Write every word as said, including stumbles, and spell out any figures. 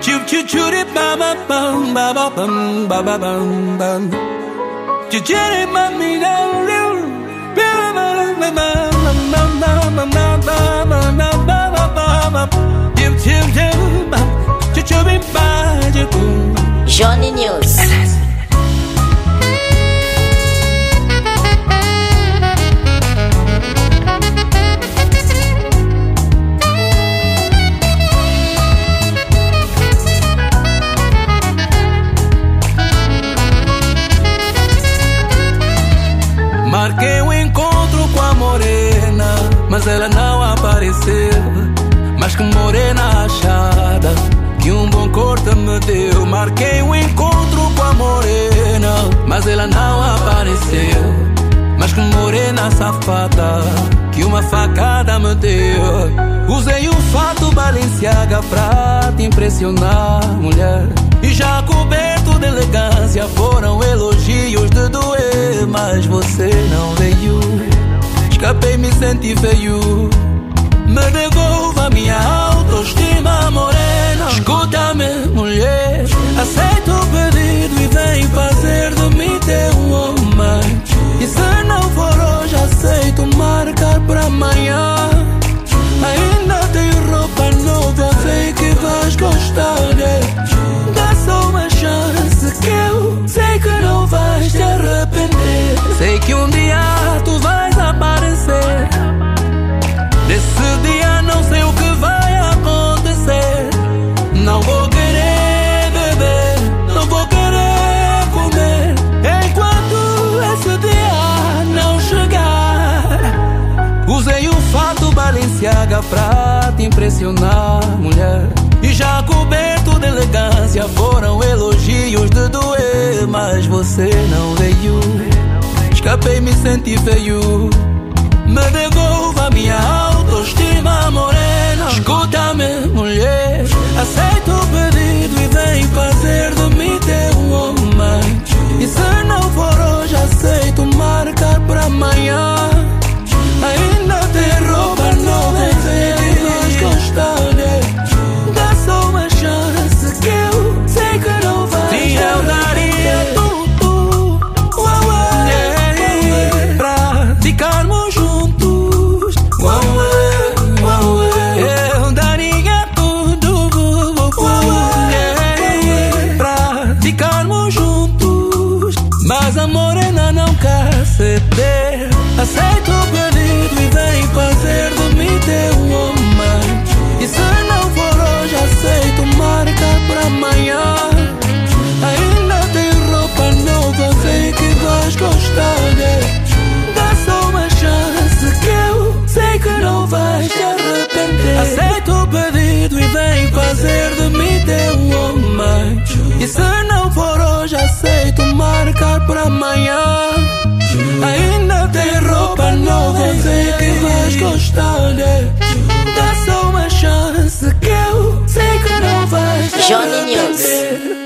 Chup chup chup ba ba bum ba ba bum ba ba bum bum. Chup chup ma mi na real. Ba ba ba ba ba ba ba ba ba ba. Chup chup chup ba chup chup ba chup. Johnny News. Marquei um encontro com a morena, mas ela não apareceu. Mas que morena achada, que um bom corte me deu. Marquei um encontro com a morena, mas ela não apareceu. Mas que morena safada, que uma facada me deu. Usei o fato Balenciaga pra te impressionar, mulher. E já coberto de elegância foram elogios de doer. Mas você não veio, escapei, me senti feio. Me devolva minha autoestima, morena. Escuta-me, mulher, aceita o pedido e vem fazer de mim teu homem. E se não for hoje, aceito marcar pra amanhã. Ainda tenho roupa nova, sei que vais gostar de. Dá só uma chance que eu sei que não vais te arrepender. Sei que um dia tu vais aparecer. Desse dia não sei o que vai acontecer. Não vou querer beber, não vou querer comer enquanto esse dia não chegar. Usei o fato Balenciaga pra te impressionar, mulher. E já coberto de elegância foram elogios de doer. Mas você não veio, escapei, me senti feio. Me devolva minha autoestima, morena. Escuta-me, mulher, aceita o pedido e vem fazer de mim teu homem. E se não for hoje, aceito marcar pra amanhã. Ainda tem roupa nova, sei que vais gostar de. Dá só uma chance que eu sei que não vais. Sim, eu daria tudo, uau, uau, yeah, pra ficarmos juntos. Uau, uau, uau, eu daria tudo, uau, yeah, pra ficarmos juntos. Mas a morena não quer ceder. Aceita o pedido e vem fazer de mim teu homem. E se não for hoje, aceito marcar pra amanhã. Ainda tem roupa nova, sei que vais gostar de. Dá só uma chance que eu sei que não vais te arrepender. Aceita o pedido e vem fazer de mim teu homem. E se não for hoje, aceito marcar pra amanhã. Ainda tem roupa nova, sei que vais gostar de. Dá só uma chance que eu sei que não vais te Johnny News. arrepender.